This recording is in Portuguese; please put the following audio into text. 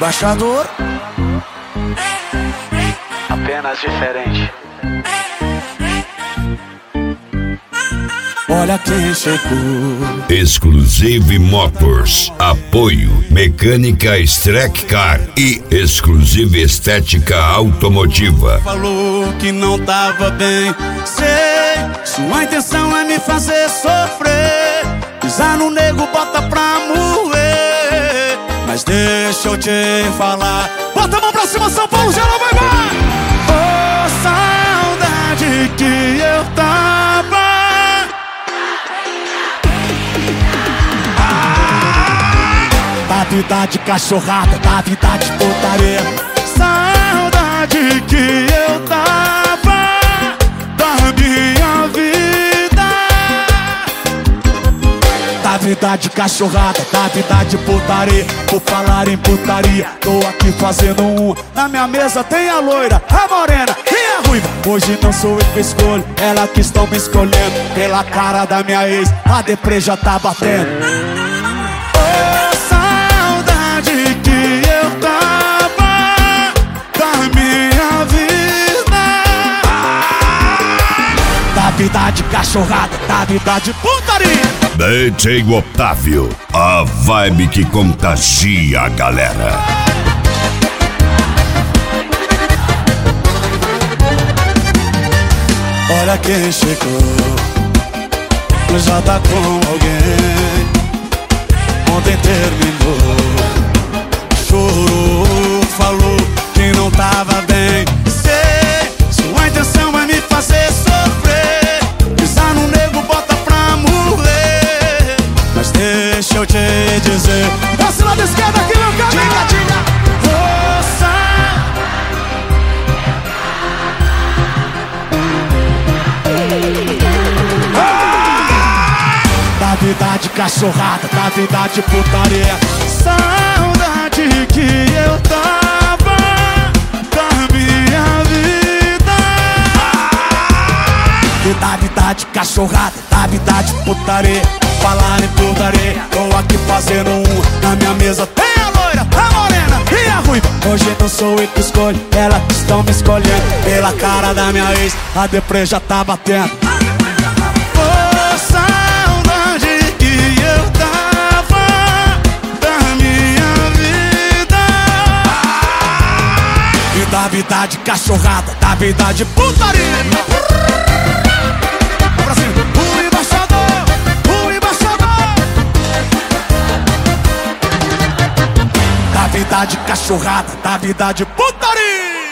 embaixador. Apenas diferente. Olha quem chegou. Exclusive Motors. Apoio Mecânica Streck Car e Exclusive Estética Automotiva. Falou que não tava bem. Sei, sua intenção é me fazer sofrer. Pisar no nego, bota pra moer. Mas deixa eu te falar. Bota a mão pra cima, São Paulo, geral, vai, vai! Oh, saudade que eu tava. Da vida de cachorrada, da vida de putaria. Saudade que eu tava da minha vida. Da vida de cachorrada, da vida de putaria. Por falar em putaria, tô aqui fazendo um. Na minha mesa tem a loira, a morena e a ruiva. Hoje não sou eu que escolho, ela que estão me escolhendo. Pela cara da minha ex, a deprê já tá batendo. Que eu tava da minha vida. Da vida de cachorrada, da vida de putaria. DJ Otávio, a vibe que contagia a galera. Olha quem chegou, já tá com alguém. Ontem terminou. Chorou, falou que não tava bem. Sei, sua intenção é me fazer sofrer. Pisar no nego, bota pra morrer. Mas deixa eu te dizer. Desce lá da esquerda aqui, meu cara. Diga, diga. Força. Da vida de cachorrada, da vida de putaria. Saudade que eu tava da minha vida. E da vida de cachorrada, da vida de putaria. Falar em putaria, tô aqui fazendo um. Na minha mesa tem a loira, a morena e a ruiva. Hoje não sou eu que escolho, elas que estão me escolhendo. Pela cara da minha ex, a deprê já tá batendo. Oh, saudade que eu tava da minha vida. E da vida de cachorrada, da vida de putaria. Brasil, o embaixador, o embaixador. Da vida de cachorrada, da vida de putaria.